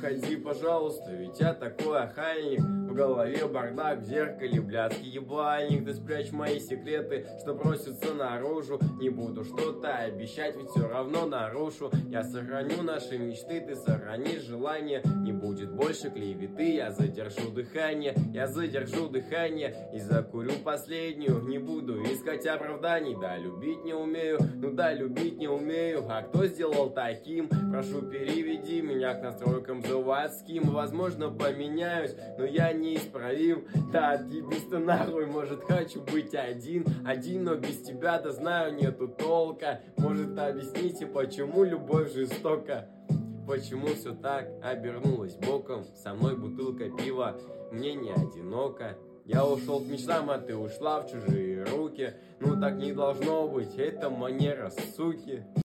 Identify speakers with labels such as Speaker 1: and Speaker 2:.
Speaker 1: уходи, пожалуйста, ведь я такой охальник. В голове бардак, в зеркале блядский ебальник. Ты спрячь мои секреты, что просятся наружу. Не буду что-то обещать, ведь все равно нарушу. Я сохраню наши мечты, ты сохранишь желание. Не будет больше клеветы, я задержу дыхание. Я задержу дыхание и закурю последнюю. Не буду искать оправданий, да, любить не умею. Ну да, любить не умею, а кто сделал таким? Прошу, переведи меня к настройкам заводским. Возможно, поменяюсь, но я неисправим. Да, отъебись-то нахуй, может, хочу быть один, но без тебя, да знаю, нету толка. Может, объясните, почему любовь жестока? Почему все так обернулось боком? Со мной бутылка пива, мне не одиноко. Я ушел к мечтам, а ты ушла в чужие руки. Ну так не должно быть, это манера суки.